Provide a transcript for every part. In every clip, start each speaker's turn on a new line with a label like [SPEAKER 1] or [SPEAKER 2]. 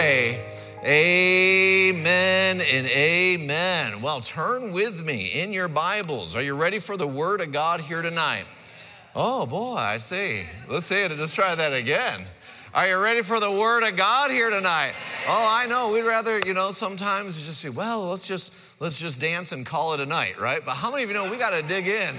[SPEAKER 1] Amen and amen. Well, turn with me in your Bibles. Are you ready for the Word of God here tonight? Oh boy, I see. Let's say it and just try that again. Are you ready for the Word of God here tonight? Oh, I know. We'd rather, sometimes just say, well, let's just dance and call it a night, right? But how many of you know we got to dig in?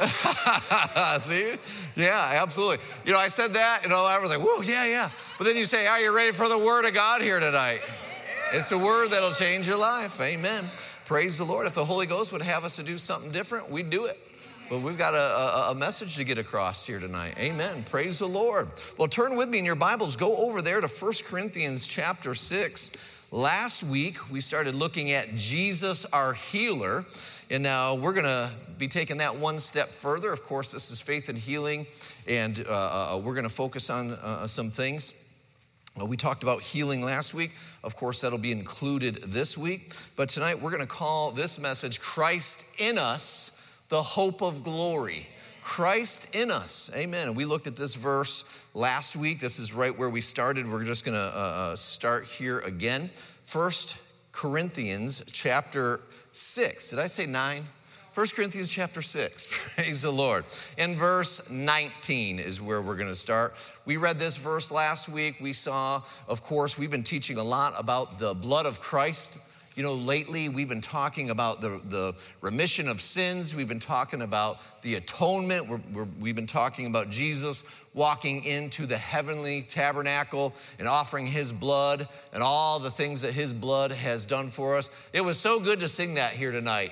[SPEAKER 1] See? Yeah, absolutely. I said that, I was like, whoa, yeah. But then you say, are you ready for the Word of God here tonight? It's a word that'll change your life. Amen. Praise the Lord. If the Holy Ghost would have us to do something different, we'd do it. But we've got a message to get across here tonight. Amen. Praise the Lord. Well, turn with me in your Bibles. Go over there to 1 Corinthians chapter 6. Last week, we started looking at Jesus, our healer. And now we're going to be taking that one step further. Of course, this is faith and healing. And we're going to focus on some things. We talked about healing last week. Of course, that'll be included this week. But tonight, we're going to call this message, Christ in Us, the Hope of Glory. Christ in us. Amen. And we looked at this verse last week. This is right where we started. We're just going to start here again. 1 Corinthians chapter 6. Did I say 9? 1 Corinthians chapter 6, praise the Lord. In verse 19 is where we're going to start. We read this verse last week. We saw, of course, we've been teaching a lot about the blood of Christ. Lately we've been talking about the remission of sins. We've been talking about the atonement. We've been talking about Jesus walking into the heavenly tabernacle and offering his blood and all the things that his blood has done for us. It was so good to sing that here tonight,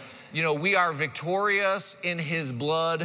[SPEAKER 1] we are victorious in his blood.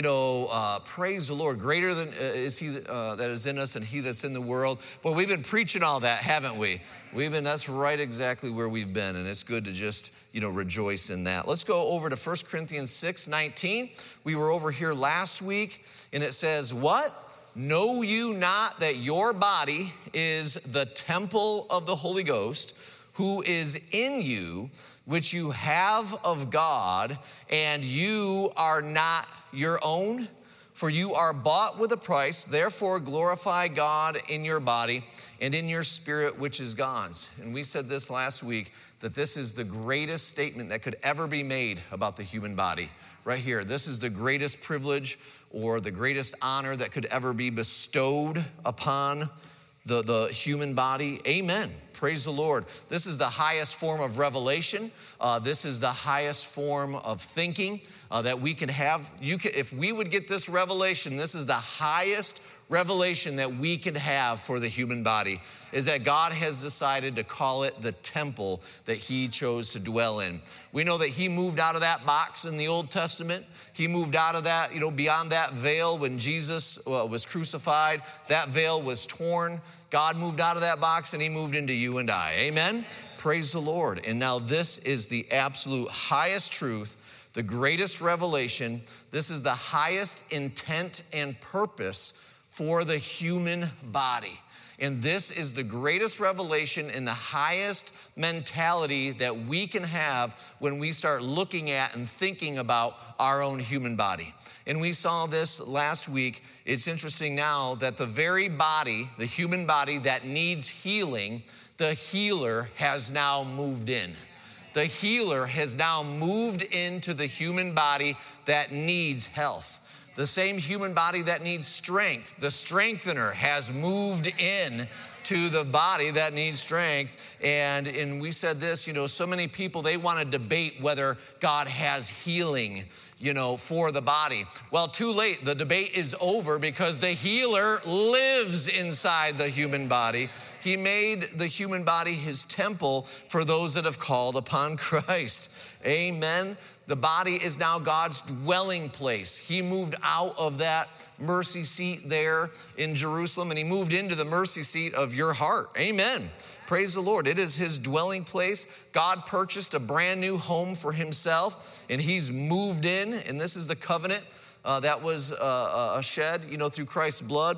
[SPEAKER 1] Praise the Lord. Greater than is he that is in us and he that's in the world. But we've been preaching all that, haven't we? That's right exactly where we've been. And it's good to just, rejoice in that. Let's go over to 1 Corinthians 6:19. We were over here last week and it says, what? Know you not that your body is the temple of the Holy Ghost who is in you, which you have of God, and you are not your own? For you are bought with a price, therefore glorify God in your body and in your spirit, which is God's. And we said this last week, that this is the greatest statement that could ever be made about the human body. Right here, this is the greatest privilege or the greatest honor that could ever be bestowed upon the human body. Amen. Praise the Lord. This is the highest form of revelation. This is the highest form of thinking that we can have. If we would get this revelation, this is the highest revelation that we can have for the human body, is that God has decided to call it the temple that he chose to dwell in. We know that he moved out of that box in the Old Testament. He moved out of that, beyond that veil when Jesus was crucified. That veil was torn. God moved out of that box and he moved into you and I. Amen? Praise the Lord. And now this is the absolute highest truth, the greatest revelation. This is the highest intent and purpose for the human body. And this is the greatest revelation and the highest mentality that we can have when we start looking at and thinking about our own human body. And we saw this last week. It's interesting now that the very body, the human body that needs healing, the healer has now moved in. The healer has now moved into the human body that needs health. The same human body that needs strength, the strengthener has moved in to the body that needs strength. And we said this, so many people, they want to debate whether God has healing, for the body. Well, too late. The debate is over because the healer lives inside the human body. He made the human body his temple for those that have called upon Christ. Amen. The body is now God's dwelling place. He moved out of that mercy seat there in Jerusalem and he moved into the mercy seat of your heart. Amen. Praise the Lord. It is his dwelling place. God purchased a brand new home for himself and he's moved in. And this is the covenant that was shed, through Christ's blood.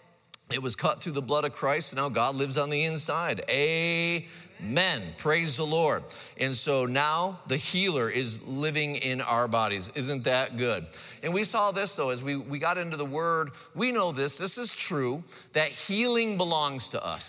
[SPEAKER 1] It was cut through the blood of Christ. And now God lives on the inside. Amen. Praise the Lord. And so now the healer is living in our bodies. Isn't that good? And we saw this, though, as we got into the word. We know this is true, that healing belongs to us.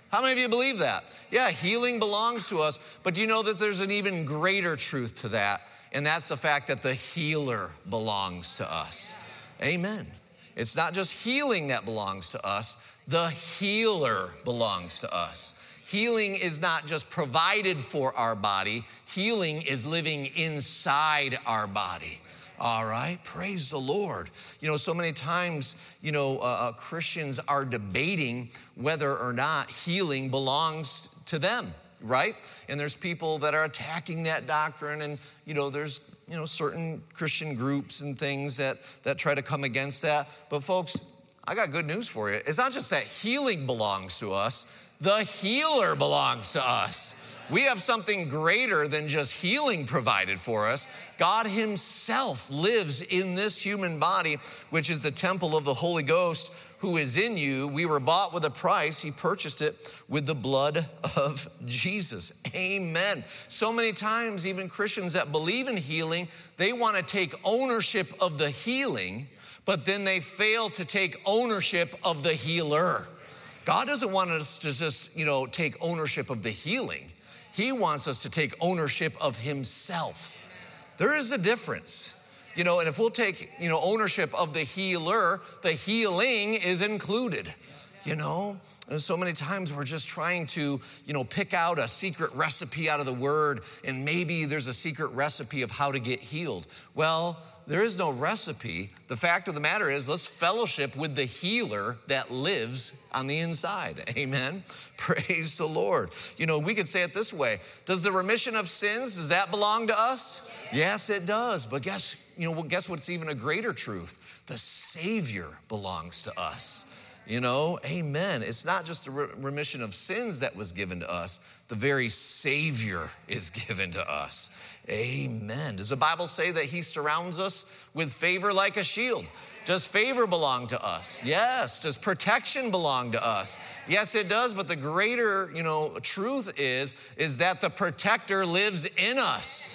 [SPEAKER 1] How many of you believe that? Yeah, healing belongs to us, but do you know that there's an even greater truth to that? And that's the fact that the healer belongs to us. Amen. It's not just healing that belongs to us, the healer belongs to us. Healing is not just provided for our body, healing is living inside our body. All right, praise the Lord. So many times, Christians are debating whether or not healing belongs to them, right? And there's people that are attacking that doctrine, and there's certain Christian groups and things that try to come against that. But folks, I got good news for you. It's not just that healing belongs to us, the healer belongs to us. We have something greater than just healing provided for us. God himself lives in this human body, which is the temple of the Holy Ghost who is in you. We were bought with a price. He purchased it with the blood of Jesus. Amen. So many times, even Christians that believe in healing, they want to take ownership of the healing, but then they fail to take ownership of the healer. God doesn't want us to just, take ownership of the healing. He wants us to take ownership of himself. There is a difference. And if we'll take, ownership of the healer, the healing is included, And so many times we're just trying to, pick out a secret recipe out of the word, and maybe there's a secret recipe of how to get healed. Well, there is no recipe. The fact of the matter is, let's fellowship with the healer that lives on the inside. Amen. Praise the Lord. We could say it this way. Does the remission of sins, does that belong to us? Yes, it does. But guess what's even a greater truth? The Savior belongs to us. Amen. It's not just the remission of sins that was given to us. The very Savior is given to us. Amen. Does the Bible say that he surrounds us with favor like a shield? Does favor belong to us? Yes. Does protection belong to us? Yes, it does. But the greater, truth is that the protector lives in us.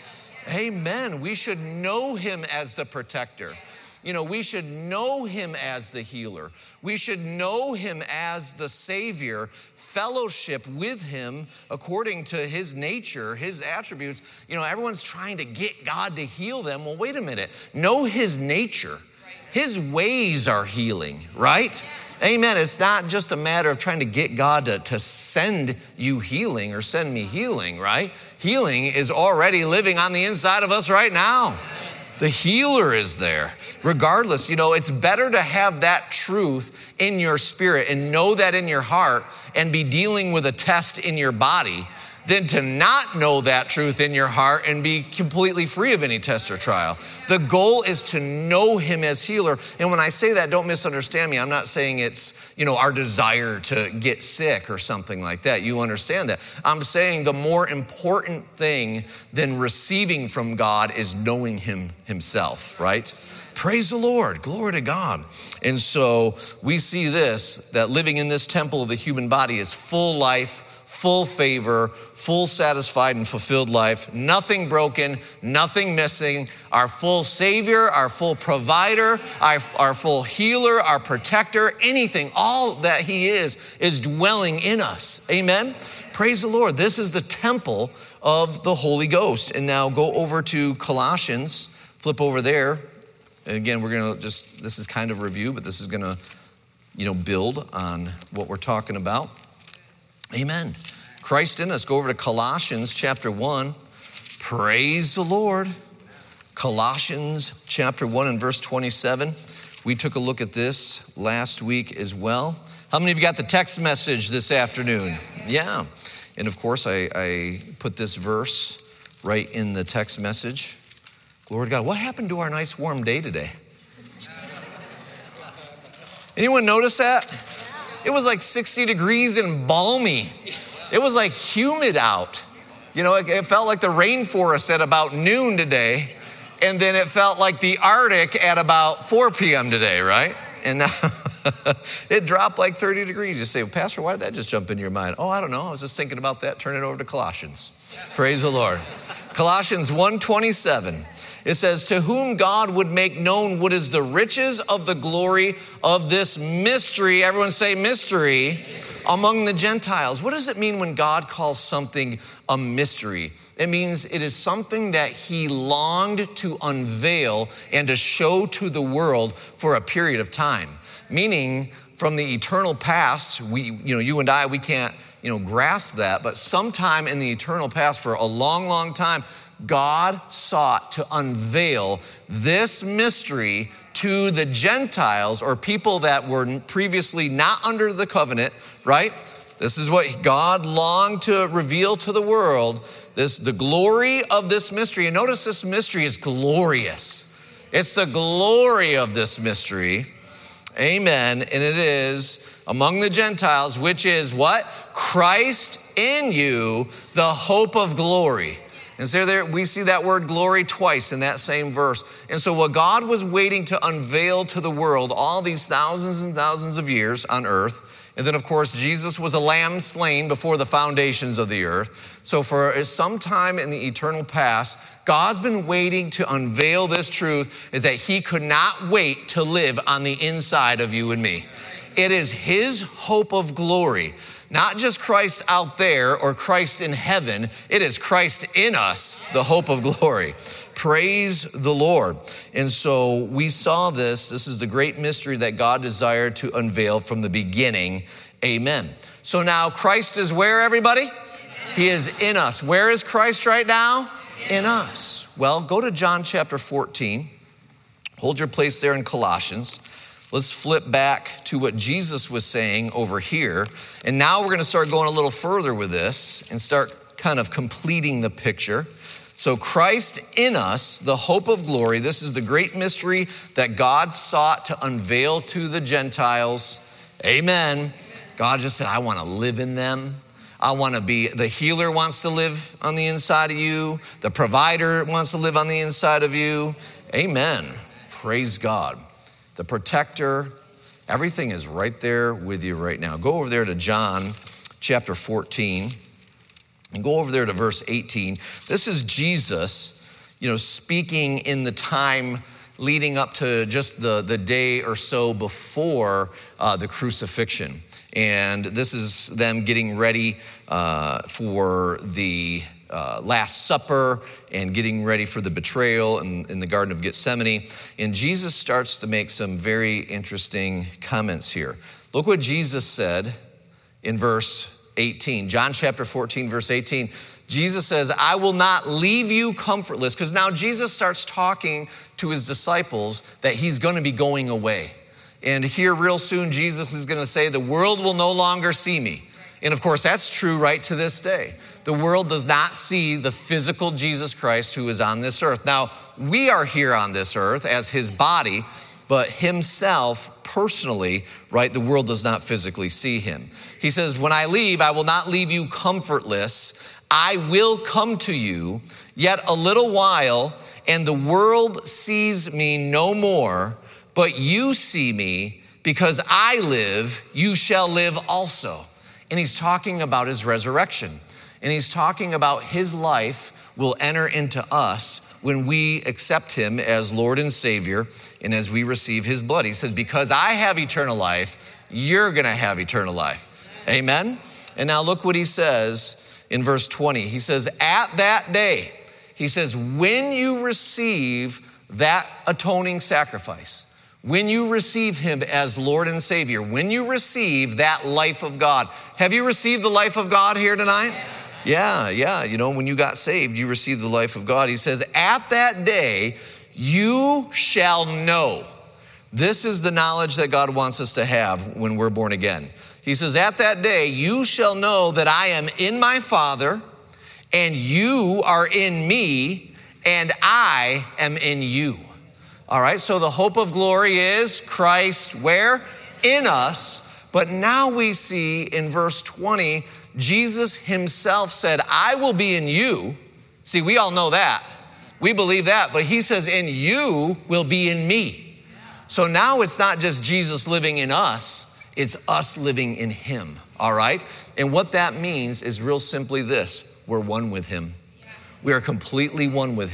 [SPEAKER 1] Amen. We should know him as the protector. We should know him as the healer. We should know him as the Savior, fellowship with him according to his nature, his attributes. Everyone's trying to get God to heal them. Well, wait a minute. Know his nature. His ways are healing, right? Amen. It's not just a matter of trying to get God to send you healing or send me healing, right? Healing is already living on the inside of us right now. The healer is there. Regardless, it's better to have that truth in your spirit and know that in your heart and be dealing with a test in your body than to not know that truth in your heart and be completely free of any test or trial. The goal is to know him as healer. And when I say that, don't misunderstand me. I'm not saying it's, our desire to get sick or something like that. You understand that. I'm saying the more important thing than receiving from God is knowing him himself, right? Praise the Lord, glory to God. And so we see this, that living in this temple of the human body is full life, full favor, full satisfied and fulfilled life, nothing broken, nothing missing, our full Savior, our full provider, our full healer, our protector, anything, all that he is dwelling in us. Amen? Praise the Lord. This is the temple of the Holy Ghost. And now go over to Colossians, flip over there. And again, we're going to this is kind of review, but this is going to, build on what we're talking about. Amen. Christ in us. Go over to Colossians chapter 1. Praise the Lord. Colossians chapter 1 and verse 27. We took a look at this last week as well. How many of you got the text message this afternoon? Yeah. And of course, I put this verse right in the text message. Glory to God. What happened to our nice warm day today? Anyone notice that? It was like 60 degrees and balmy. It was like humid out. It felt like the rainforest at about noon today. And then it felt like the Arctic at about 4 p.m. today, right? And now it dropped like 30 degrees. You say, well, Pastor, why did that just jump into your mind? Oh, I don't know. I was just thinking about that. Turn it over to Colossians. Praise the Lord. Colossians 1:27. It says, to whom God would make known what is the riches of the glory of this mystery. Everyone say mystery. among the Gentiles. What does it mean when God calls something a mystery? It means it is something that he longed to unveil and to show to the world for a period of time. Meaning, from the eternal past, you and I, we can't, grasp that, but sometime in the eternal past, for a long, long time, God sought to unveil this mystery to the Gentiles, or people that were previously not under the covenant, right? This is what God longed to reveal to the world, the glory of this mystery. And notice this mystery is glorious. It's the glory of this mystery. Amen. And it is among the Gentiles, which is what? Christ in you, the hope of glory. And so there we see that word glory twice in that same verse. And so what God was waiting to unveil to the world all these thousands and thousands of years on earth, and then of course Jesus was a lamb slain before the foundations of the earth. So for some time in the eternal past, God's been waiting to unveil this truth, is that he could not wait to live on the inside of you and me. It is his hope of glory. Not just Christ out there or Christ in heaven, it is Christ in us, the hope of glory. Praise the Lord. And so we saw this is the great mystery that God desired to unveil from the beginning. Amen. So now Christ is where, everybody? He is in us. Where is Christ right now? In us. Well, go to John chapter 14. Hold your place there in Colossians. Let's flip back to what Jesus was saying over here. And now we're going to start going a little further with this and start kind of completing the picture. So Christ in us, the hope of glory. This is the great mystery that God sought to unveil to the Gentiles. Amen. God just said, I want to live in them. I want to be, the healer wants to live on the inside of you. The provider wants to live on the inside of you. Amen. Praise God. The protector, everything is right there with you right now. Go over there to John chapter 14 and go over there to verse 18. This is Jesus, speaking in the time leading up to just the day or so before the crucifixion. And this is them getting ready for the Last Supper and getting ready for the betrayal in the Garden of Gethsemane. And Jesus starts to make some very interesting comments here. Look what Jesus said in verse 18. John chapter 14, verse 18. Jesus says, I will not leave you comfortless. Because now Jesus starts talking to his disciples that he's going to be going away. And here real soon, Jesus is going to say, the world will no longer see me. And of course, that's true right to this day. The world does not see the physical Jesus Christ who is on this earth. Now, we are here on this earth as his body, but himself personally, right, the world does not physically see him. He says, when I leave, I will not leave you comfortless. I will come to you yet a little while, and the world sees me no more, but you see me, because I live, you shall live also. And he's talking about his resurrection. And he's talking about his life will enter into us when we accept him as Lord and Savior and as we receive his blood. He says, because I have eternal life, you're going to have eternal life. Amen? And now look what he says in verse 20. He says, at that day, he says, when you receive that atoning sacrifice, when you receive him as Lord and Savior, when you receive that life of God. Have you received the life of God here tonight? Yeah. When you got saved, you received the life of God. He says, at that day, you shall know. This is the knowledge that God wants us to have when we're born again. He says, at that day, you shall know that I am in my Father, and you are in me, and I am in you. All right, so the hope of glory is Christ where? In us. But now we see in verse 20, Jesus himself said, I will be in you. See, we all know that. We believe that. But he says, and you will be in me. So now it's not just Jesus living in us. It's us living in him. All right? And what that means is real simply this. We're one with him. We are completely one with him.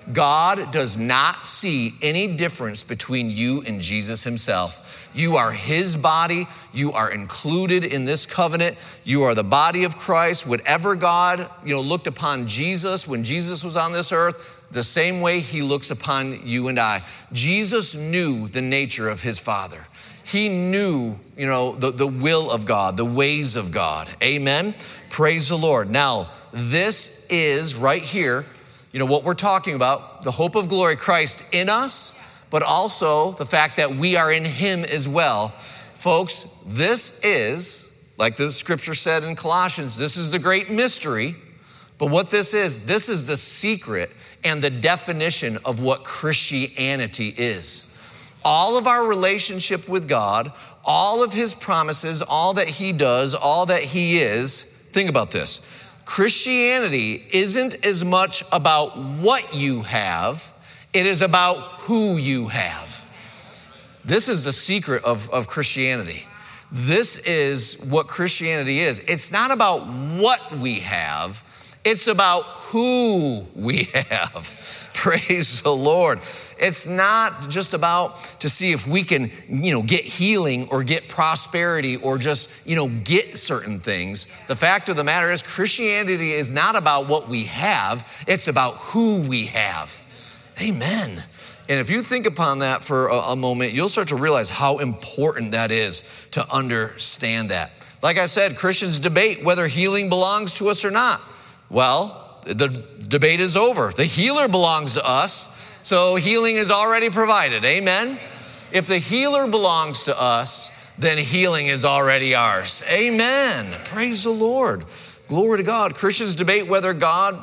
[SPEAKER 1] God does not see any difference between you and Jesus himself. You are his body. You are included in this covenant. You are the body of Christ. Whatever God, looked upon Jesus when Jesus was on this earth, the same way he looks upon you and I. Jesus knew the nature of his Father. He knew, the will of God, the ways of God. Amen. Praise the Lord. Now, this is right here, what we're talking about, the hope of glory, Christ in us, but also the fact that we are in him as well. Folks, this is, like the scripture said in Colossians, this is the great mystery. But what this is the secret and the definition of what Christianity is. All of our relationship with God, all of his promises, all that he does, all that he is. Think about this. Christianity isn't as much about what you have, it is about who you have. This is the secret of Christianity. This is what Christianity is. It's not about what we have, it's about who we have. Praise the Lord. It's not just about to see if we can, get healing or get prosperity or just, get certain things. The fact of the matter is Christianity is not about what we have. It's about who we have. Amen. And if you think upon that for a moment, you'll start to realize how important that is to understand that. Like I said, Christians debate whether healing belongs to us or not. Well, the debate is over. The healer belongs to us. So healing is already provided, amen? If the healer belongs to us, then healing is already ours, amen. Praise the Lord, glory to God. Christians debate whether God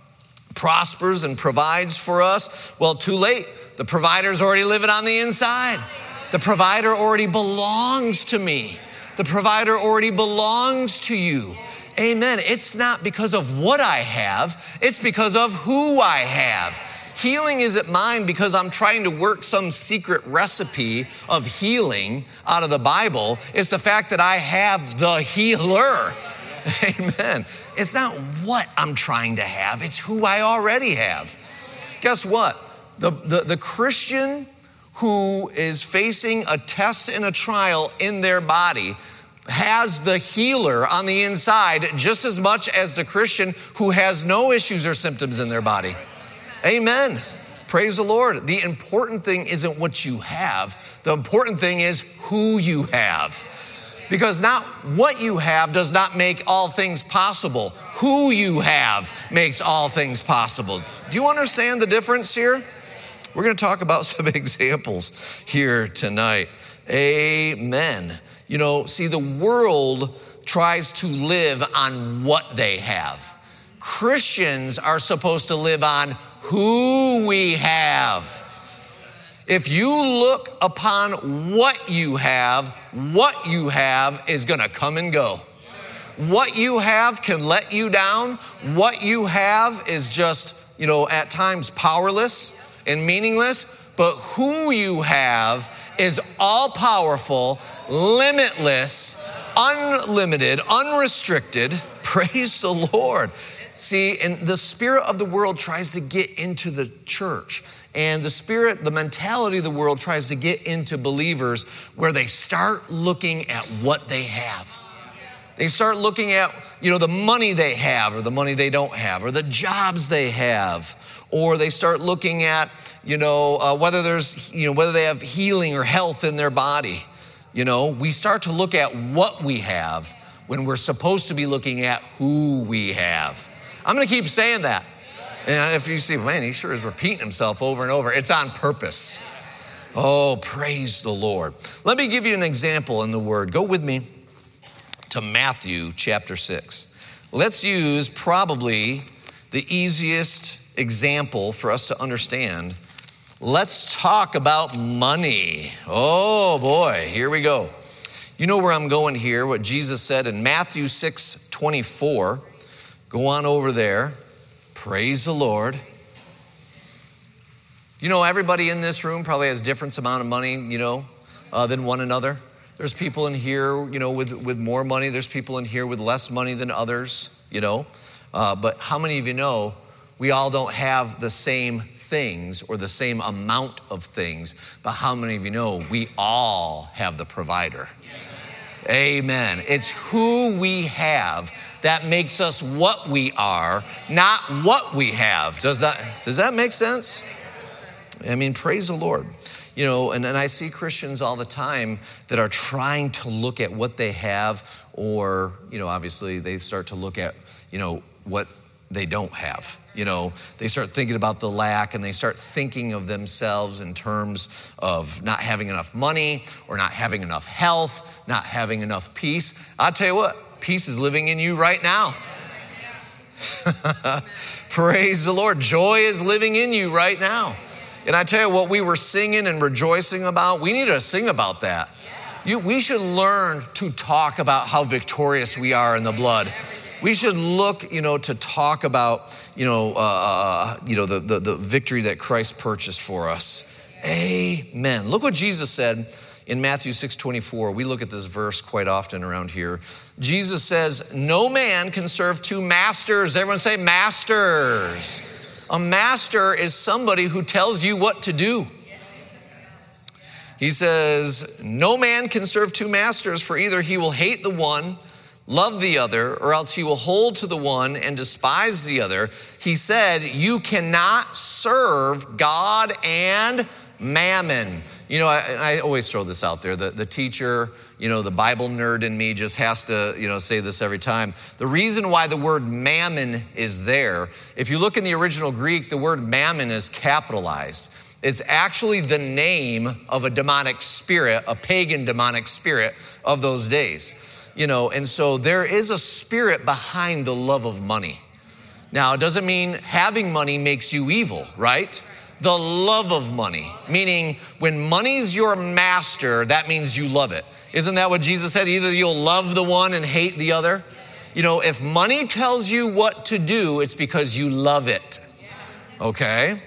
[SPEAKER 1] prospers and provides for us. Well, too late, the provider's already living on the inside. The provider already belongs to me. The provider already belongs to you, amen. It's not because of what I have, it's because of who I have. Healing isn't mine because I'm trying to work some secret recipe of healing out of the Bible. It's the fact that I have the healer. Amen. It's not what I'm trying to have. It's who I already have. Guess what? The Christian who is facing a test and a trial in their body has the healer on the inside just as much as the Christian who has no issues or symptoms in their body. Amen. Praise the Lord. The important thing isn't what you have. The important thing is who you have. Because not what you have does not make all things possible. Who you have makes all things possible. Do you understand the difference here? We're going to talk about some examples here tonight. Amen. See, the world tries to live on what they have. Christians are supposed to live on who we have. If you look upon what you have is going to come and go. What you have can let you down. What you have is just, at times powerless and meaningless, but who you have is all powerful, limitless, unlimited, unrestricted. Praise the Lord. See, and the spirit of the world tries to get into the church. And the mentality of the world tries to get into believers where they start looking at what they have. They start looking at, the money they have or the money they don't have or the jobs they have. Or they start looking at, whether they have healing or health in their body. We start to look at what we have when we're supposed to be looking at who we have. I'm going to keep saying that. And if you see, man, he sure is repeating himself over and over. It's on purpose. Oh, praise the Lord. Let me give you an example in the Word. Go with me to Matthew chapter 6. Let's use probably the easiest example for us to understand. Let's talk about money. Oh boy, here we go. You know where I'm going here, what Jesus said in Matthew 6:24. Go on over there. Praise the Lord. Everybody in this room probably has different amount of money, than one another. There's people in here, with more money. There's people in here with less money than others, But how many of you know we all don't have the same things or the same amount of things, but how many of you know we all have the provider? Yes. Amen. It's who we have that makes us what we are, not what we have. Does that make sense? I mean, praise the Lord. You know, and I see Christians all the time that are trying to look at what they have, or, you know, obviously they start to look at, you know, what they don't have. You know, they start thinking about the lack, and they start thinking of themselves in terms of not having enough money or not having enough health, not having enough peace. I'll tell you what, peace is living in you right now. Praise the Lord. Joy is living in you right now. And I tell you what we were singing and rejoicing about, we need to sing about that. We should learn to talk about how victorious we are in the blood. We should look, you know, to talk about, the victory that Christ purchased for us. Amen. Look what Jesus said in Matthew 6:24. We look at this verse quite often around here. Jesus says, no man can serve two masters. Everyone say masters. A master is somebody who tells you what to do. He says, no man can serve two masters, for either he will hate the one, love the other, or else he will hold to the one and despise the other. He said, you cannot serve God and mammon. You know, I always throw this out there. The teacher, you know, the Bible nerd in me just has to, you know, say this every time. The reason why the word mammon is there, if you look in the original Greek, the word mammon is capitalized. It's actually the name of a demonic spirit, a pagan demonic spirit of those days. You know, and so there is a spirit behind the love of money. Now, it doesn't mean having money makes you evil, right? The love of money, meaning when money's your master, that means you love it. Isn't that what Jesus said? Either you'll love the one and hate the other. You know, if money tells you what to do, it's because you love it. Okay?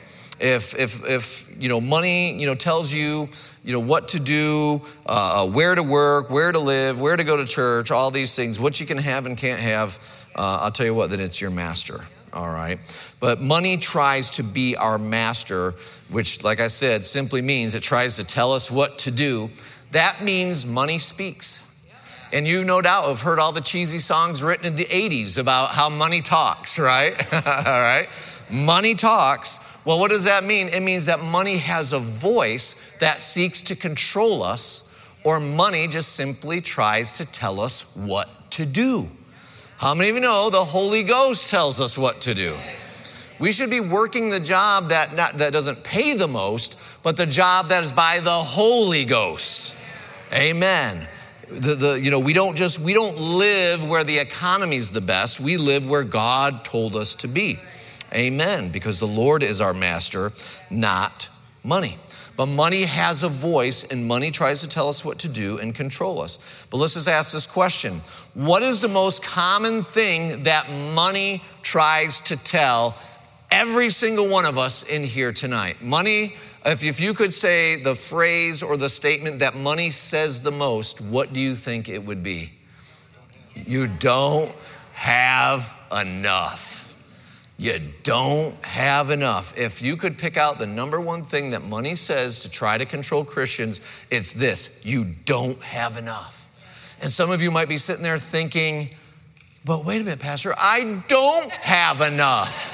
[SPEAKER 1] If you know, money, you know, tells you, you know, what to do, where to work, where to live, where to go to church, all these things, what you can have and can't have, I'll tell you what, then it's your master. All right. But money tries to be our master, which, like I said, simply means it tries to tell us what to do. That means money speaks. And you no doubt have heard all the cheesy songs written in the 80s about how money talks, right? All right. Money talks. Well, what does that mean? It means that money has a voice that seeks to control us, or money just simply tries to tell us what to do. How many of you know the Holy Ghost tells us what to do? We should be working the job that doesn't pay the most, but the job that is by the Holy Ghost. Amen. We don't live where the economy's the best. We live where God told us to be. Amen. Because the Lord is our master, not money. But money has a voice, and money tries to tell us what to do and control us. But let's just ask this question. What is the most common thing that money tries to tell every single one of us in here tonight? Money, if you could say the phrase or the statement that money says the most, what do you think it would be? You don't have enough. You don't have enough. If you could pick out the number one thing that money says to try to control Christians, it's this: you don't have enough. And some of you might be sitting there thinking, but wait a minute, Pastor, I don't have enough.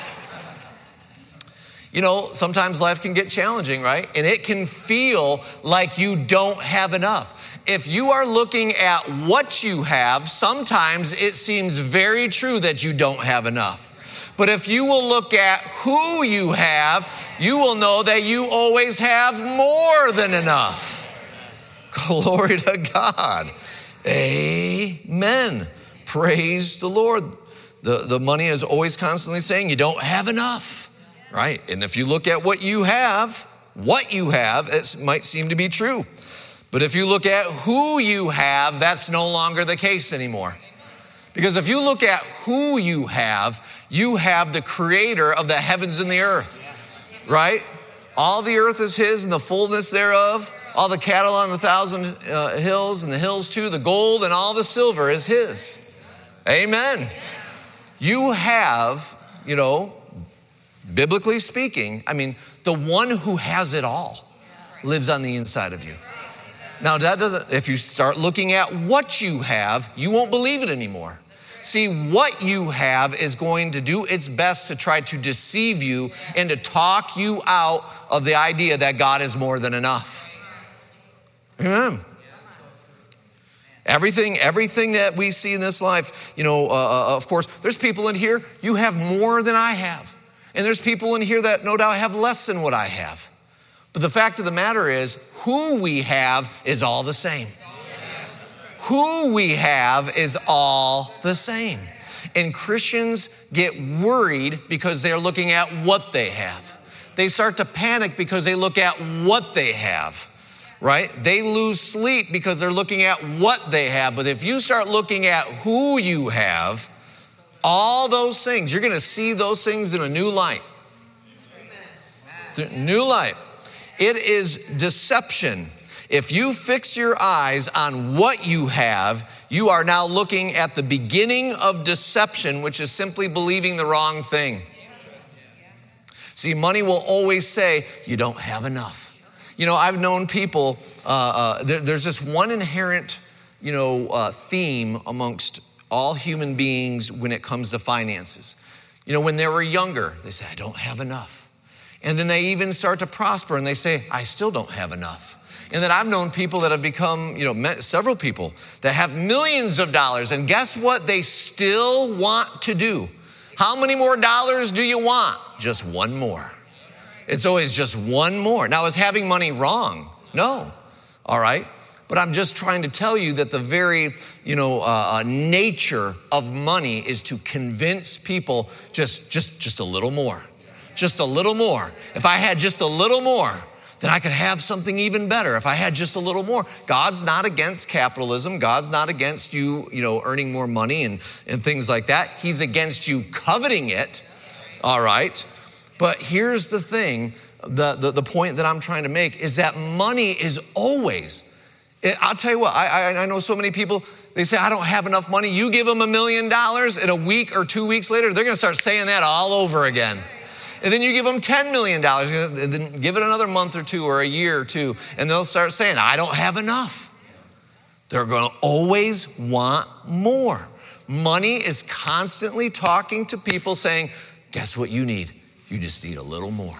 [SPEAKER 1] You know, sometimes life can get challenging, right? And it can feel like you don't have enough. If you are looking at what you have, sometimes it seems very true that you don't have enough. But if you will look at who you have, you will know that you always have more than enough. Glory to God. Amen. Praise the Lord. The money is always constantly saying you don't have enough, right? And if you look at what you have, it might seem to be true. But if you look at who you have, that's no longer the case anymore. Because if you look at who you have the creator of the heavens and the earth, right? All the earth is his and the fullness thereof. All the cattle on 1,000 hills and the hills too. The gold and all the silver is his. Amen. You have, biblically speaking, The one who has it all lives on the inside of you. Now, that doesn't, if you start looking at what you have, you won't believe it anymore. See, what you have is going to do its best to try to deceive you and to talk you out of the idea that God is more than enough. Amen. Everything that we see in this life, of course, there's people in here, you have more than I have. And there's people in here that no doubt have less than what I have. But the fact of the matter is, who we have is all the same. Who we have is all the same. And Christians get worried because they're looking at what they have. They start to panic because they look at what they have, right? They lose sleep because they're looking at what they have. But if you start looking at who you have, all those things, you're going to see those things in a new light. New light. It is deception. If you fix your eyes on what you have, you are now looking at the beginning of deception, which is simply believing the wrong thing. See, money will always say, you don't have enough. I've known people, there's this one inherent, theme amongst all human beings when it comes to finances. When they were younger, they say, I don't have enough. And then they even start to prosper and they say, I still don't have enough. And then I've known people that have become, several people that have millions of dollars. And guess what they still want to do? How many more dollars do you want? Just one more. It's always just one more. Now, is having money wrong? No. All right. But I'm just trying to tell you that the very, nature of money is to convince people just a little more. Just a little more. If I had just a little more, then I could have something even better. If I had just a little more. God's not against capitalism. God's not against you, earning more money and things like that. He's against you coveting it, all right? But here's the thing, the point that I'm trying to make is that money is always, I'll tell you what, I know so many people, they say, I don't have enough money. You give them $1 million, and a week or 2 weeks later, they're gonna start saying that all over again. And then you give them $10 million, and then give it another month or two or a year or two, and they'll start saying, I don't have enough. They're gonna always want more. Money is constantly talking to people saying, guess what you need? You just need a little more.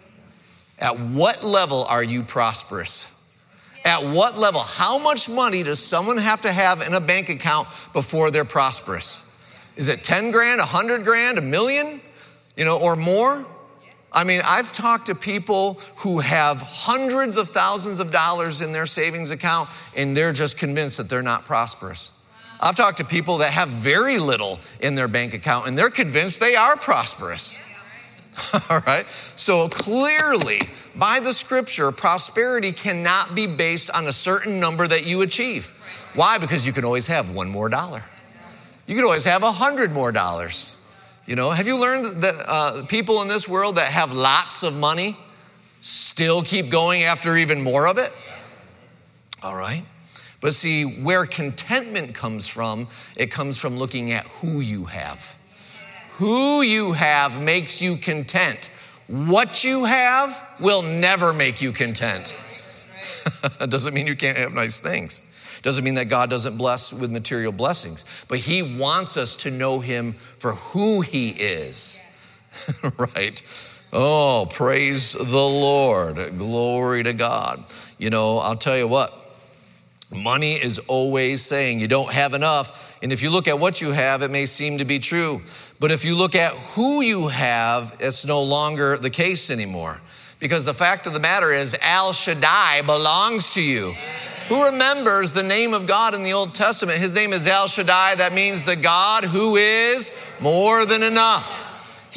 [SPEAKER 1] At what level are you prosperous? At what level? How much money does someone have to have in a bank account before they're prosperous? Is it 10 grand, 100 grand, $1 million? Or more? I mean, I've talked to people who have hundreds of thousands of dollars in their savings account, and they're just convinced that they're not prosperous. I've talked to people that have very little in their bank account, and they're convinced they are prosperous. All right? So clearly, by the scripture, prosperity cannot be based on a certain number that you achieve. Why? Because you can always have $1 more. You can always have $100 more. Have you learned that people in this world that have lots of money still keep going after even more of it? All right. But see, where contentment comes from, it comes from looking at who you have. Who you have makes you content. What you have will never make you content. It doesn't mean you can't have nice things. Doesn't mean that God doesn't bless with material blessings, but he wants us to know him for who he is, right? Oh, praise the Lord. Glory to God. I'll tell you what, money is always saying you don't have enough. And if you look at what you have, it may seem to be true. But if you look at who you have, it's no longer the case anymore. Because the fact of the matter is, El Shaddai belongs to you. Who remembers the name of God in the Old Testament? His name is El Shaddai. That means the God who is more than enough.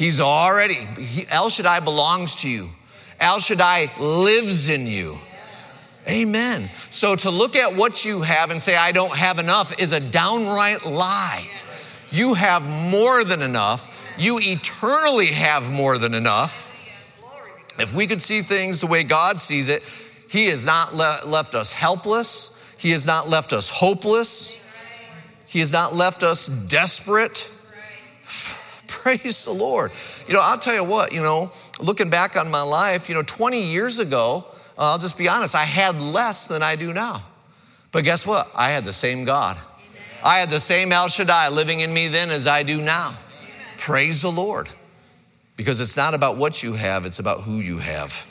[SPEAKER 1] El Shaddai belongs to you. El Shaddai lives in you. Amen. So to look at what you have and say, I don't have enough, is a downright lie. You have more than enough. You eternally have more than enough. If we could see things the way God sees it, he has not left us helpless. He has not left us hopeless. He has not left us desperate. Praise the Lord. I'll tell you what, looking back on my life, 20 years ago, I'll just be honest, I had less than I do now. But guess what? I had the same God. I had the same El Shaddai living in me then as I do now. Praise the Lord. Because it's not about what you have, it's about who you have.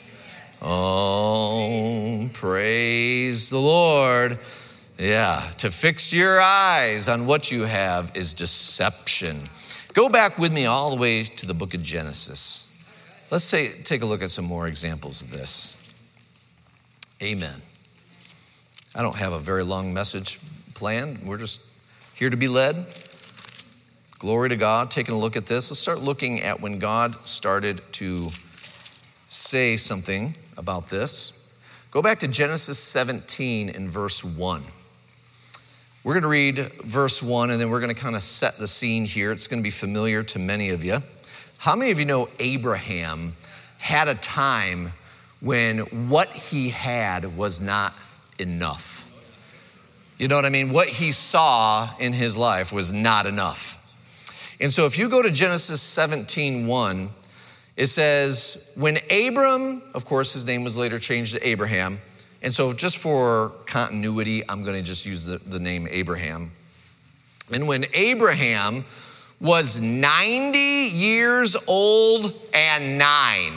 [SPEAKER 1] Oh, praise the Lord. Yeah, to fix your eyes on what you have is deception. Go back with me all the way to the book of Genesis. Let's take a look at some more examples of this. Amen. I don't have a very long message planned. We're just here to be led. Glory to God. Taking a look at this. Let's start looking at when God started to say something about this. Go back to Genesis 17 and verse 1. We're going to read verse 1, and then we're going to kind of set the scene here. It's going to be familiar to many of you. How many of you know Abraham had a time when what he had was not enough? You know what I mean? What he saw in his life was not enough. And so if you go to Genesis 17:1, it says, when Abram, of course, his name was later changed to Abraham. And so just for continuity, I'm going to just use the name Abraham. And when Abraham was 90 years old and 9.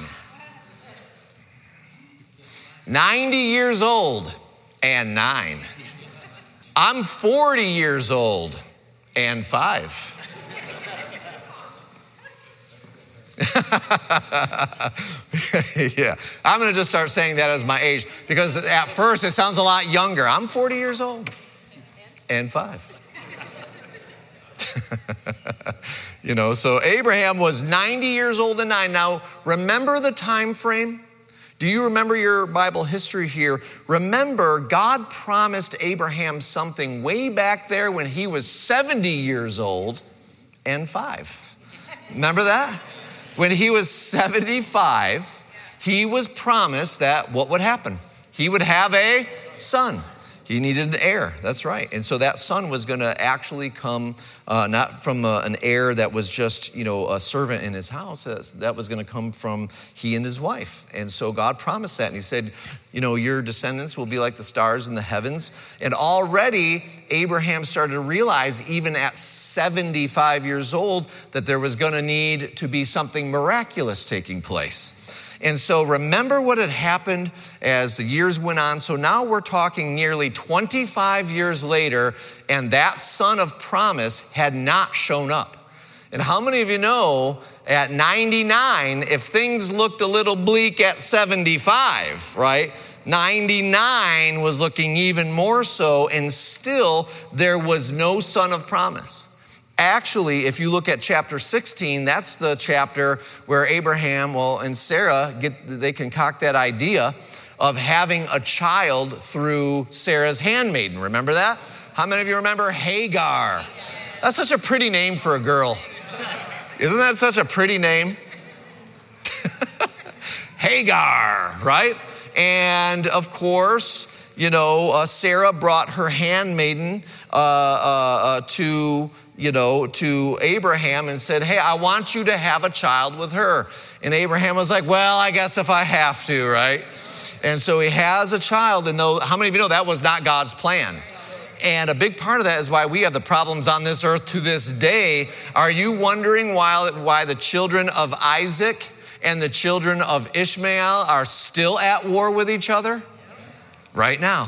[SPEAKER 1] 90 years old and 9. I'm 40 years old and 5. Yeah, I'm going to just start saying that as my age because at first it sounds a lot younger. I'm 40 years old and 5. So Abraham was 90 years old and 9. Now, remember the time frame? Do you remember your Bible history here? Remember, God promised Abraham something way back there when he was 70 years old and 5. Remember that? When he was 75, he was promised that what would happen? He would have a son. He needed an heir, that's right. And so that son was gonna actually come, not from an heir that was just, a servant in his house. That was gonna come from he and his wife. And so God promised that. And he said, your descendants will be like the stars in the heavens. And already Abraham started to realize, even at 75 years old, that there was gonna need to be something miraculous taking place. And so remember what had happened as the years went on. So now we're talking nearly 25 years later, and that son of promise had not shown up. And how many of you know at 99, if things looked a little bleak at 75, right? 99 was looking even more so, and still there was no son of promise. Actually, if you look at chapter 16, that's the chapter where Abraham, and Sarah, they concoct that idea of having a child through Sarah's handmaiden. Remember that? How many of you remember Hagar? That's such a pretty name for a girl. Isn't that such a pretty name? Hagar, right? And of course, Sarah brought her handmaiden to Abraham and said, hey, I want you to have a child with her. And Abraham was like, well, I guess if I have to, right? And so he has a child. And how many of you know that was not God's plan? And a big part of that is why we have the problems on this earth to this day. Are you wondering why the children of Isaac and the children of Ishmael are still at war with each other? Right now.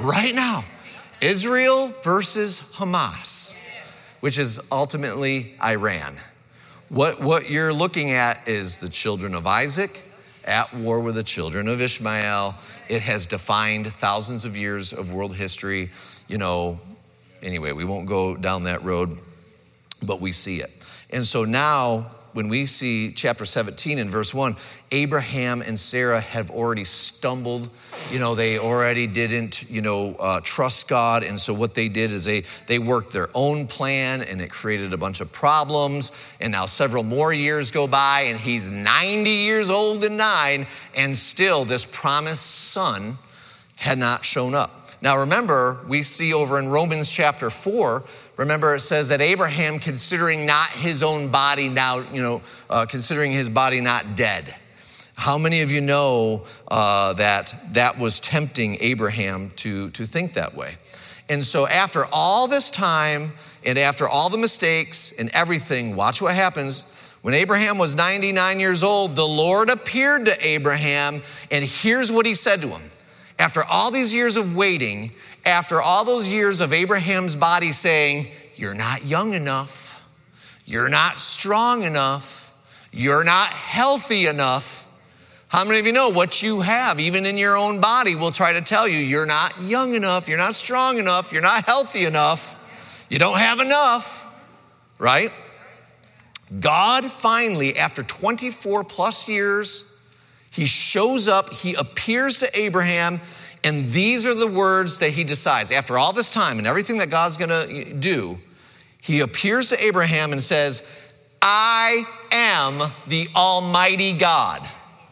[SPEAKER 1] Israel versus Hamas, which is ultimately Iran. What you're looking at is the children of Isaac at war with the children of Ishmael. It has defined thousands of years of world history. Anyway, we won't go down that road, but we see it. And so now, when we see chapter 17 in verse 1, Abraham and Sarah have already stumbled. They already didn't, trust God. And so what they did is they worked their own plan, and it created a bunch of problems. And now several more years go by, and he's 90 years old and 9, and still this promised son had not shown up. Now remember, we see over in Romans chapter 4, remember it says that Abraham, considering not his own body now, considering his body not dead. How many of you know that was tempting Abraham to think that way? And so after all this time and after all the mistakes and everything, watch what happens. When Abraham was 99 years old, the Lord appeared to Abraham, and here's what he said to him. After all these years of waiting, after all those years of Abraham's body saying, you're not young enough, you're not strong enough, you're not healthy enough. How many of you know what you have, even in your own body, will try to tell you you're not young enough, you're not strong enough, you're not healthy enough, you don't have enough, right? God finally, after 24 plus years, he shows up, he appears to Abraham, and these are the words that he decides. After all this time and everything that God's gonna do, he appears to Abraham and says, I am the Almighty God.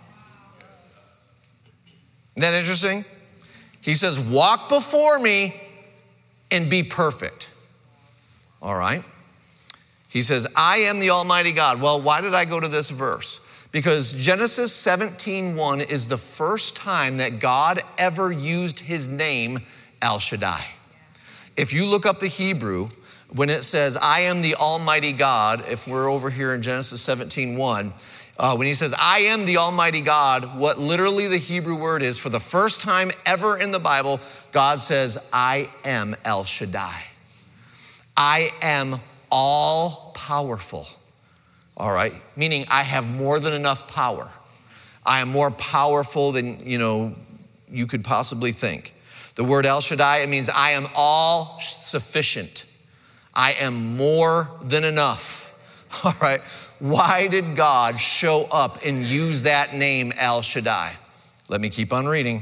[SPEAKER 1] Isn't that interesting? He says, walk before me and be perfect. All right. He says, I am the Almighty God. Well, why did I go to this verse? Because Genesis 17:1 is the first time that God ever used his name, El Shaddai. If you look up the Hebrew, when it says, I am the Almighty God, if we're over here in Genesis 17:1, when he says, I am the Almighty God, what literally the Hebrew word is, for the first time ever in the Bible, God says, I am El Shaddai. I am all powerful. All right, meaning I have more than enough power. I am more powerful than, you could possibly think. The word El Shaddai, it means I am all sufficient. I am more than enough. All right, why did God show up and use that name El Shaddai? Let me keep on reading.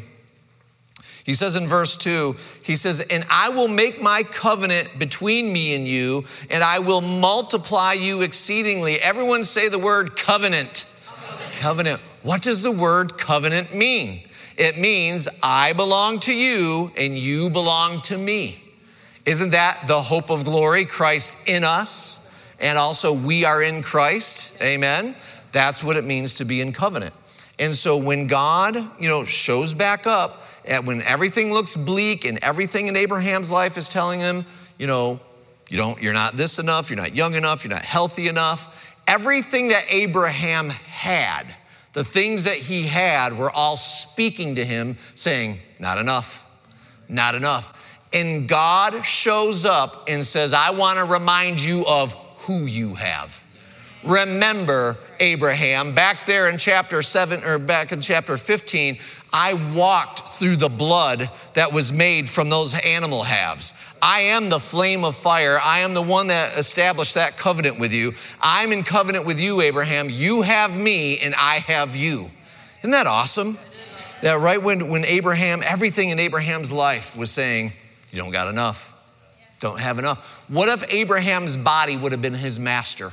[SPEAKER 1] He says in verse 2, he says, and I will make my covenant between me and you, and I will multiply you exceedingly. Everyone say the word covenant. Covenant. What does the word covenant mean? It means I belong to you and you belong to me. Isn't that the hope of glory, Christ in us, and also we are in Christ? Amen. That's what it means to be in covenant. And so when God, shows back up, and when everything looks bleak and everything in Abraham's life is telling him, you're not this enough, you're not young enough, you're not healthy enough. Everything that Abraham had, the things that he had were all speaking to him saying, not enough, not enough. And God shows up and says, I want to remind you of who you have. Remember, Abraham, back there in chapter 7 or back in chapter 15, I walked through the blood that was made from those animal halves. I am the flame of fire. I am the one that established that covenant with you. I'm in covenant with you, Abraham. You have me and I have you. Isn't that awesome? That right when Abraham, everything in Abraham's life was saying, you don't got enough, don't have enough. What if Abraham's body would have been his master?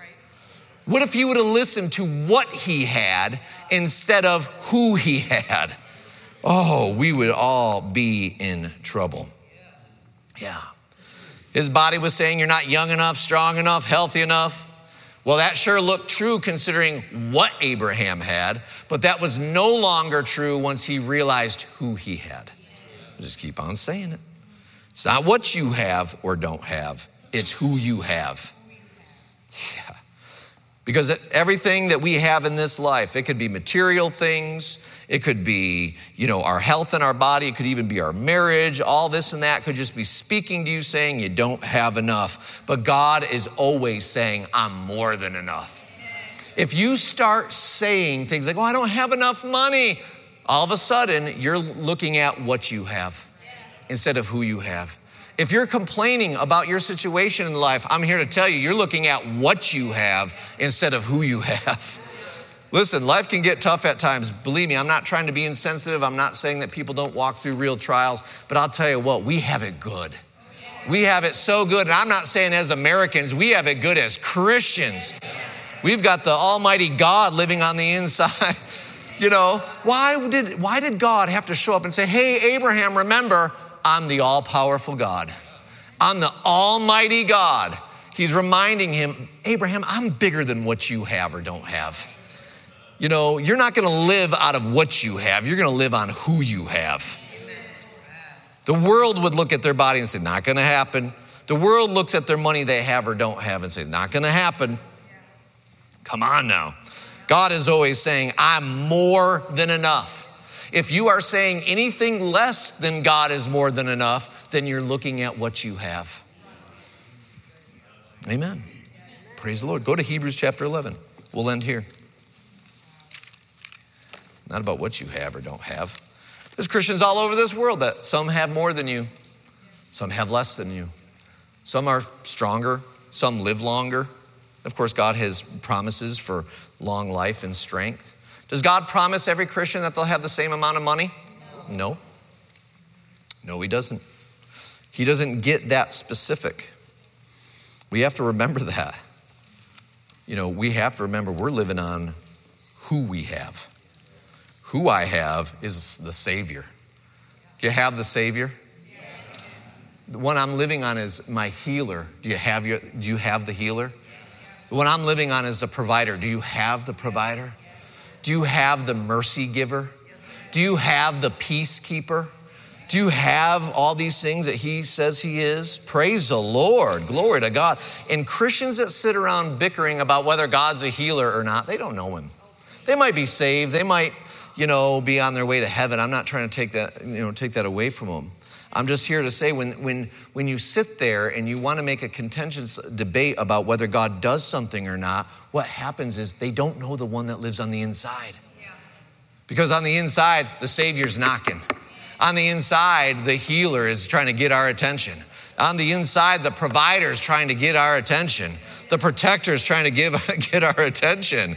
[SPEAKER 1] What if he would have listened to what he had instead of who he had? Oh, we would all be in trouble. Yeah. His body was saying you're not young enough, strong enough, healthy enough. Well, that sure looked true considering what Abraham had, but that was no longer true once he realized who he had. Just keep on saying it. It's not what you have or don't have, it's who you have. Yeah. Because everything that we have in this life, it could be material things, it could be, our health in our body, it could even be our marriage, all this and that could just be speaking to you saying you don't have enough. But God is always saying, I'm more than enough. If you start saying things like, I don't have enough money, all of a sudden you're looking at what you have instead of who you have. If you're complaining about your situation in life, I'm here to tell you, you're looking at what you have instead of who you have. Listen, life can get tough at times. Believe me, I'm not trying to be insensitive. I'm not saying that people don't walk through real trials, but I'll tell you what, we have it good. We have it so good. And I'm not saying as Americans, we have it good as Christians. We've got the Almighty God living on the inside. Why did God have to show up and say, hey, Abraham, remember, I'm the all-powerful God. I'm the almighty God. He's reminding him, Abraham, I'm bigger than what you have or don't have. You know, you're not gonna live out of what you have. You're gonna live on who you have. The world would look at their body and say, not gonna happen. The world looks at their money they have or don't have and say, not gonna happen. Come on now. God is always saying, I'm more than enough. If you are saying anything less than God is more than enough, then you're looking at what you have. Amen. Praise the Lord. Go to Hebrews chapter 11. We'll end here. Not about what you have or don't have. There's Christians all over this world that some have more than you. Some have less than you. Some are stronger. Some live longer. Of course, God has promises for long life and strength. Does God promise every Christian that they'll have the same amount of money? No. No, he doesn't. He doesn't get that specific. We have to remember that. You know, we have to remember we're living on who we have. Who I have is the Savior. Do you have the Savior? Yes. The one I'm living on is my healer. Do you have the healer? Yes. The one I'm living on is the provider. Do you have the provider? Yes. Do you have the mercy giver? Yes. Do you have the peacekeeper? Do you have all these things that he says he is? Praise the Lord. Glory to God. And Christians that sit around bickering about whether God's a healer or not, they don't know him. They might be saved. They might, be on their way to heaven. I'm not trying to take that away from them. I'm just here to say when you sit there and you want to make a contentious debate about whether God does something or not, what happens is they don't know the one that lives on the inside. Yeah. Because on the inside, the Savior's knocking. On the inside, the healer is trying to get our attention. On the inside, the provider is trying to get our attention. The protector is trying to get our attention.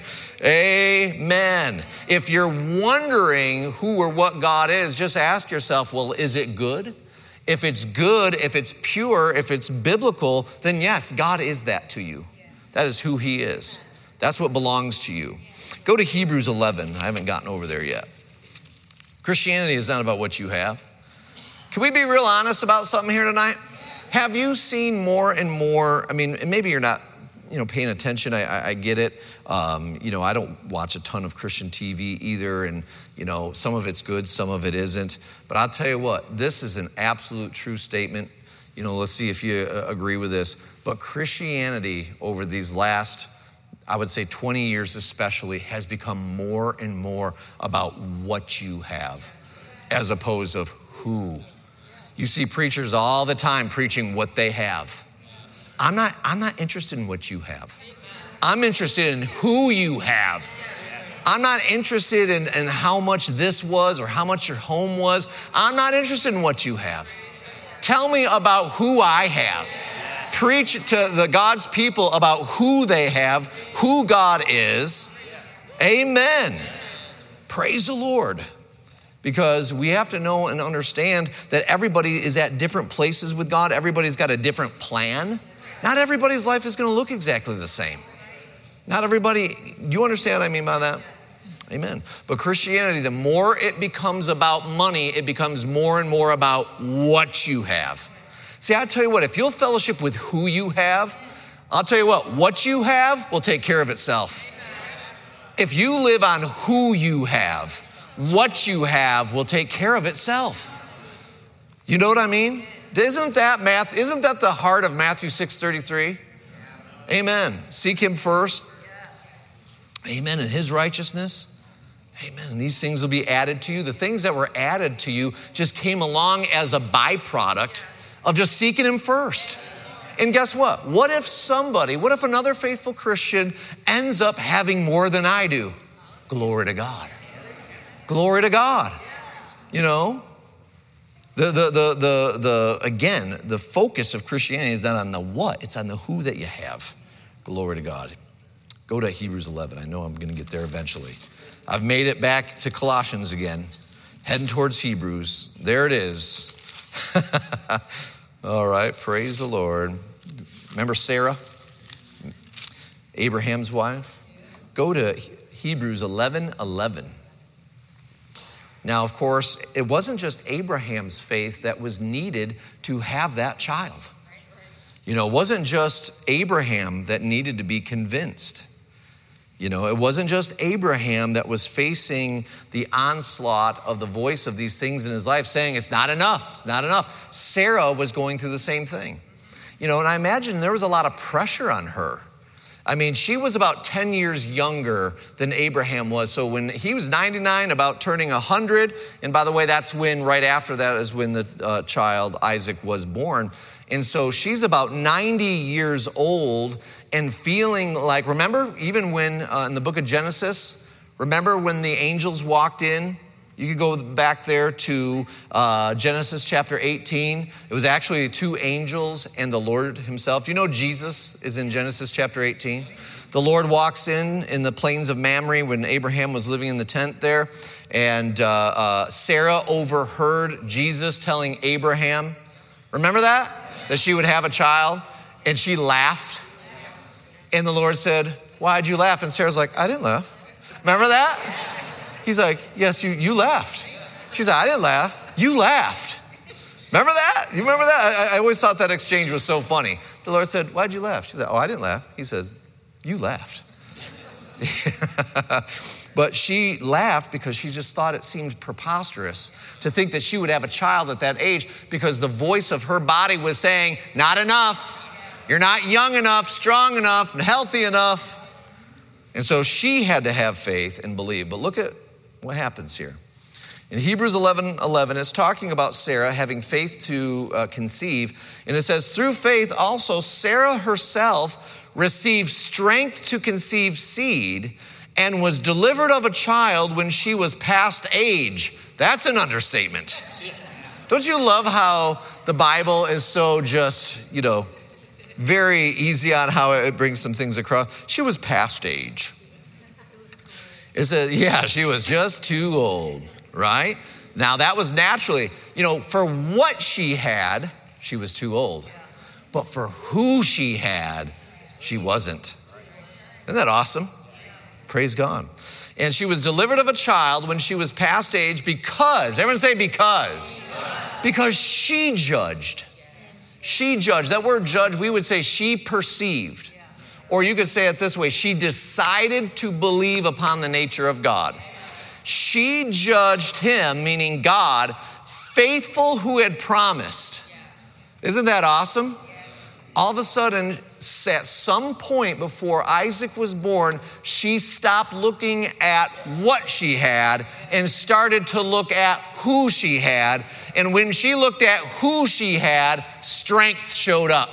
[SPEAKER 1] Amen. If you're wondering who or what God is, just ask yourself, well, is it good? If it's good, if it's pure, if it's biblical, then yes, God is that to you. That is who he is. That's what belongs to you. Go to Hebrews 11. I haven't gotten over there yet. Christianity is not about what you have. Can we be real honest about something here tonight? Have you seen more and more, maybe you're not paying attention. I get it. I don't watch a ton of Christian TV either. And, some of it's good, some of it isn't. But I'll tell you what, this is an absolute true statement. Let's see if you agree with this. But Christianity over these last, I would say 20 years especially, has become more and more about what you have as opposed to who. You see preachers all the time preaching what they have. I'm not interested in what you have. I'm interested in who you have. I'm not interested in how much this was or how much your home was. I'm not interested in what you have. Tell me about who I have. Preach to the God's people about who they have, who God is. Amen. Praise the Lord. Because we have to know and understand that everybody is at different places with God. Everybody's got a different plan. Not everybody's life is going to look exactly the same. Not everybody, do you understand what I mean by that? Amen. But Christianity, the more it becomes about money, it becomes more and more about what you have. See, I tell you what, if you'll fellowship with who you have, I'll tell you what you have will take care of itself. If you live on who you have, what you have will take care of itself. You know what I mean? Isn't that the heart of Matthew 6:33? Amen. Seek him first. Amen. And his righteousness. Amen. And these things will be added to you. The things that were added to you just came along as a byproduct of just seeking him first. And guess what? What if another faithful Christian ends up having more than I do? Glory to God. Glory to God. Again, the focus of Christianity is not on the what, it's on the who that you have. Glory to God. Go to Hebrews 11. I know I'm going to get there eventually. I've made it back to Colossians again, heading towards Hebrews. There it is. All right, praise the Lord. Remember Sarah, Abraham's wife? Go to Hebrews 11:11. Now, of course, it wasn't just Abraham's faith that was needed to have that child. You know, it wasn't just Abraham that needed to be convinced. You know, it wasn't just Abraham that was facing the onslaught of the voice of these things in his life saying, it's not enough, it's not enough. Sarah was going through the same thing. You know, and I imagine there was a lot of pressure on her. I mean, she was about 10 years younger than Abraham was. So when he was 99, about turning 100, and by the way, that's when, right after that is when the child Isaac was born. And so she's about 90 years old and feeling like, remember, even when in the book of Genesis, remember when the angels walked in? You could go back there to Genesis chapter 18. It was actually two angels and the Lord himself. Do you know Jesus is in Genesis chapter 18? The Lord walks in the plains of Mamre when Abraham was living in the tent there. And Sarah overheard Jesus telling Abraham, remember that? That she would have a child. And she laughed. And the Lord said, why'd you laugh? And Sarah's like, I didn't laugh. Remember that? He's like, yes, you laughed. She's like, I didn't laugh. You laughed. Remember that? You remember that? I always thought that exchange was so funny. The Lord said, why'd you laugh? She said, oh, I didn't laugh. He says, you laughed. But she laughed because she just thought it seemed preposterous to think that she would have a child at that age because the voice of her body was saying, not enough. You're not young enough, strong enough, healthy enough. And so she had to have faith and believe. But look at what happens here. In Hebrews 11:11, it's talking about Sarah having faith to conceive. And it says, through faith also Sarah herself received strength to conceive seed and was delivered of a child when she was past age. That's an understatement. Don't you love how the Bible is so just, you know, very easy on how it brings some things across? She was past age. It says, yeah, she was just too old, right? Now that was naturally, you know, for what she had, she was too old. But for who she had, she wasn't. Isn't that awesome? Praise God. And she was delivered of a child when she was past age because, everyone say because. Because she judged. She judged. That word judge, we would say she perceived. Or you could say it this way, she decided to believe upon the nature of God. She judged him, meaning God, faithful who had promised. Isn't that awesome? All of a sudden, at some point before Isaac was born, she stopped looking at what she had and started to look at who she had. And when she looked at who she had, strength showed up.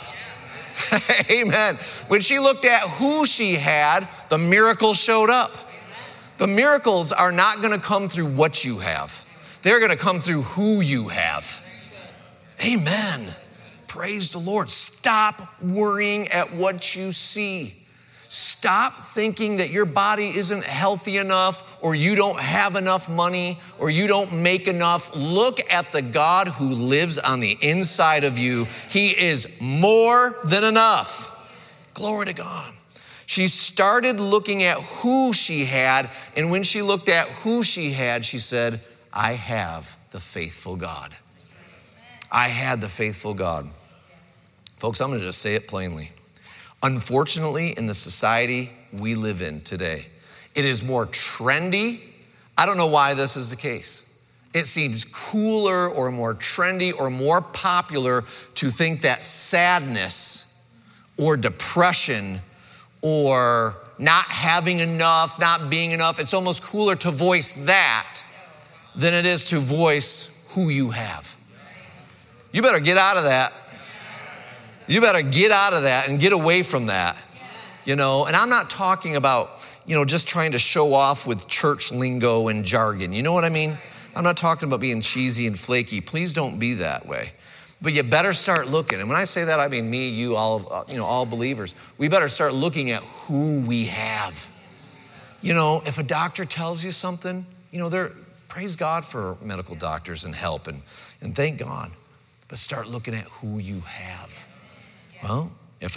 [SPEAKER 1] Amen. When she looked at who she had, the miracle showed up. The miracles are not going to come through what you have. They're going to come through who you have. Amen. Praise the Lord. Stop worrying at what you see. Stop thinking that your body isn't healthy enough or you don't have enough money or you don't make enough. Look at the God who lives on the inside of you. He is more than enough. Glory to God. She started looking at who she had, and when she looked at who she had, she said, I have the faithful God. I had the faithful God. Folks, I'm going to just say it plainly. Unfortunately, in the society we live in today, it is more trendy. I don't know why this is the case. It seems cooler or more trendy or more popular to think that sadness or depression or not having enough, not being enough, it's almost cooler to voice that than it is to voice who you have. You better get out of that. You better get out of that and get away from that, you know. And I'm not talking about, you know, just trying to show off with church lingo and jargon. You know what I mean? I'm not talking about being cheesy and flaky. Please don't be that way. But you better start looking. And when I say that, I mean me, you, all believers. We better start looking at who we have. You know, if a doctor tells you something, you know, praise God for medical doctors and help and thank God. But start looking at who you have. Well,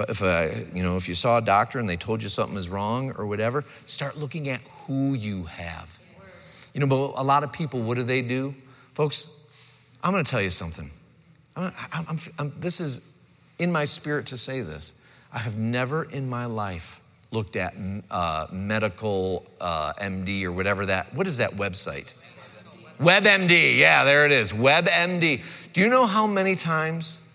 [SPEAKER 1] if you saw a doctor and they told you something is wrong or whatever, start looking at who you have. But a lot of people, what do? Folks, I'm going to tell you something. This is in my spirit to say this. I have never in my life looked at medical MD or whatever what is that website? WebMD, yeah, there it is, WebMD. Do you know how many times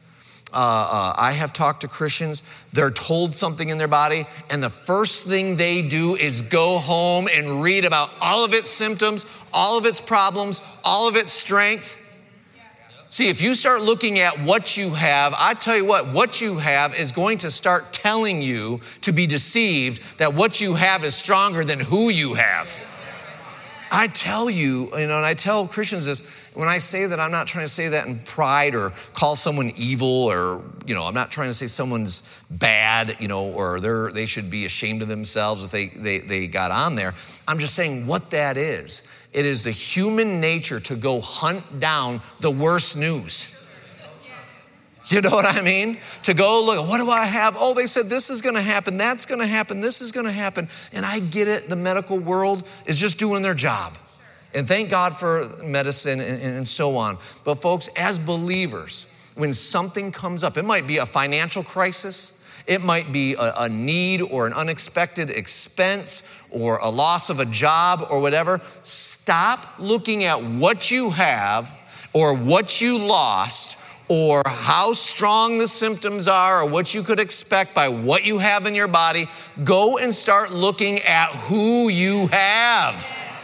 [SPEAKER 1] I have talked to Christians, they're told something in their body, and the first thing they do is go home and read about all of its symptoms, all of its problems, all of its strength. See, if you start looking at what you have, I tell you what you have is going to start telling you to be deceived that what you have is stronger than who you have. I tell you, and I tell Christians this, when I say that, I'm not trying to say that in pride or call someone evil or, I'm not trying to say someone's bad, or they should be ashamed of themselves if they got on there. I'm just saying what that is. It is the human nature to go hunt down the worst news. You know what I mean? To go look, what do I have? Oh, they said this is going to happen, that's going to happen, this is going to happen. And I get it, the medical world is just doing their job. And thank God for medicine and so on. But folks, as believers, when something comes up, it might be a financial crisis, it might be a need or an unexpected expense or a loss of a job or whatever. Stop looking at what you have or what you lost or how strong the symptoms are or what you could expect by what you have in your body. Go and start looking at who you have.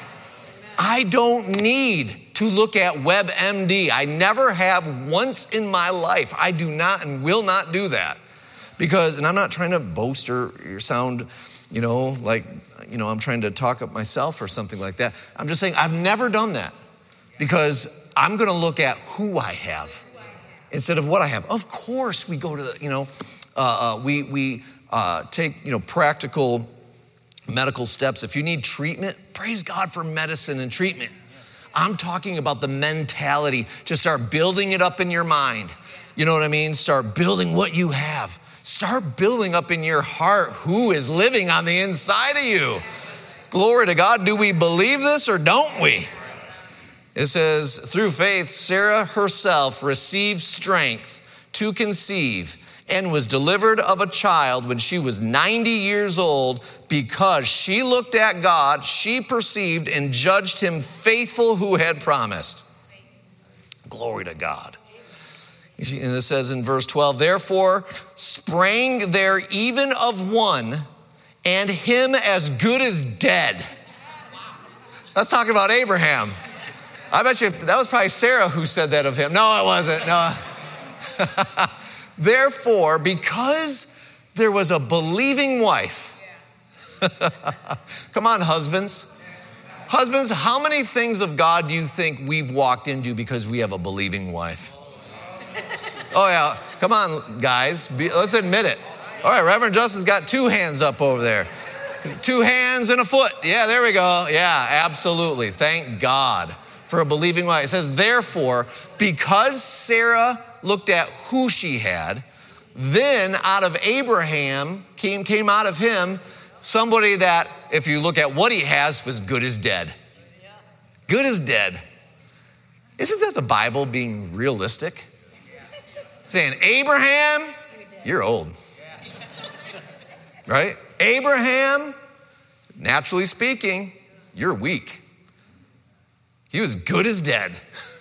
[SPEAKER 1] I don't need to look at WebMD. I never have once in my life. I do not and will not do that. And I'm not trying to boast or sound, I'm trying to talk up myself or something like that. I'm just saying I've never done that because I'm going to look at who I have instead of what I have. Of course, we go to we take, practical medical steps. If you need treatment, praise God for medicine and treatment. I'm talking about the mentality to start building it up in your mind. You know what I mean? Start building what you have. Start building up in your heart who is living on the inside of you. Glory to God. Do we believe this or don't we? It says, through faith, Sarah herself received strength to conceive and was delivered of a child when she was 90 years old because she looked at God, she perceived and judged him faithful who had promised. Glory to God. And it says in verse 12, therefore sprang there even of one, and him as good as dead. That's talking about Abraham. I bet you that was probably Sarah who said that of him. No, it wasn't. No. Therefore, because there was a believing wife. Come on, husbands. Husbands, how many things of God do you think we've walked into because we have a believing wife? Oh, yeah. Come on, guys. Let's admit it. All right, Reverend Justin's got 2 hands up over there. 2 hands and a foot. Yeah, there we go. Yeah, absolutely. Thank God for a believing wife. It says, therefore, because Sarah looked at who she had, then out of Abraham came out of him somebody that, if you look at what he has, was good as dead. Good as dead. Isn't that the Bible being realistic? Saying, Abraham, you're old. Right? Abraham, naturally speaking, you're weak. He was good as dead.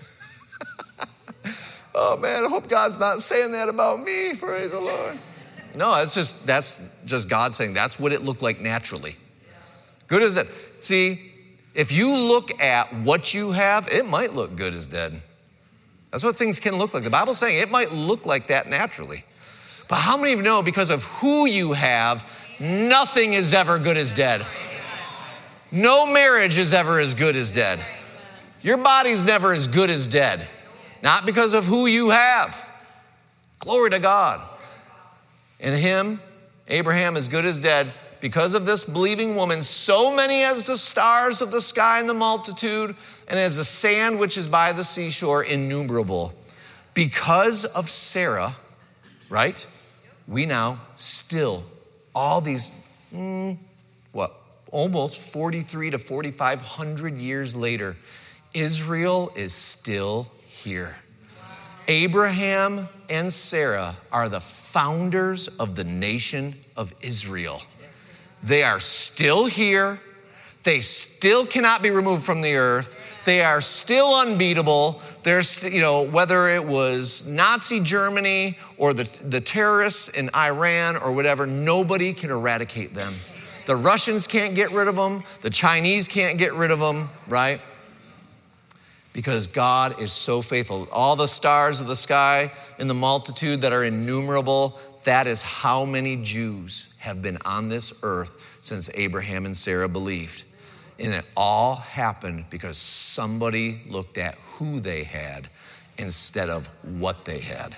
[SPEAKER 1] Oh man, I hope God's not saying that about me, praise the Lord. No, that's just God saying that's what it looked like naturally. Good as dead. See, if you look at what you have, it might look good as dead. That's what things can look like. The Bible's saying it might look like that naturally. But how many of you know because of who you have, nothing is ever good as dead? No marriage is ever as good as dead. Your body's never as good as dead. Not because of who you have. Glory to God. And him, Abraham, is good as dead. Because of this believing woman, so many as the stars of the sky and the multitude, and as the sand which is by the seashore, innumerable. Because of Sarah, right? We now still, all these, almost 43 to 4,500 years later, Israel is still here. Abraham and Sarah are the founders of the nation of Israel. They are still here. They still cannot be removed from the earth. They are still unbeatable. There's, whether it was Nazi Germany or the terrorists in Iran or whatever, nobody can eradicate them. The Russians can't get rid of them. The Chinese can't get rid of them, right? Because God is so faithful. All the stars of the sky in the multitude that are innumerable, that is how many Jews have been on this earth since Abraham and Sarah believed. And it all happened because somebody looked at who they had instead of what they had.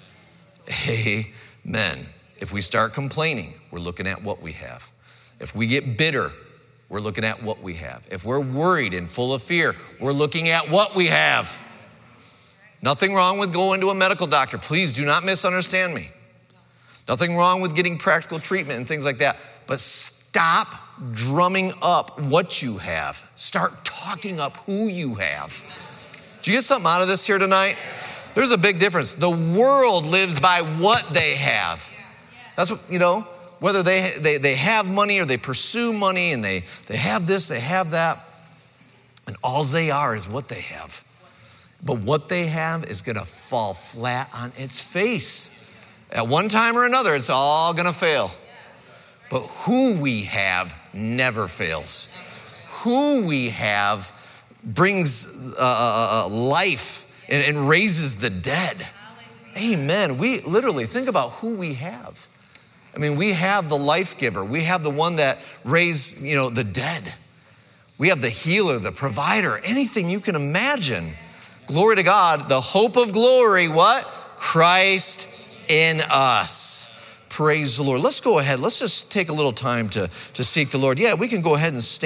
[SPEAKER 1] Amen. If we start complaining, we're looking at what we have. If we get bitter, we're looking at what we have. If we're worried and full of fear, we're looking at what we have. Nothing wrong with going to a medical doctor. Please do not misunderstand me. Nothing wrong with getting practical treatment and things like that. But stop drumming up what you have. Start talking up who you have. Do you get something out of this here tonight? There's a big difference. The world lives by what they have. That's what, whether they have money or they pursue money and they have this, they have that. And all they are is what they have. But what they have is going to fall flat on its face. At one time or another, it's all going to fail. But who we have never fails. Who we have brings life and raises the dead. Amen. We literally think about who we have. I mean, we have the life giver. We have the one that raised, the dead. We have the healer, the provider, anything you can imagine. Glory to God. The hope of glory, what? Christ in us. Praise the Lord. Let's go ahead. Let's just take a little time to seek the Lord. Yeah, we can go ahead and stand.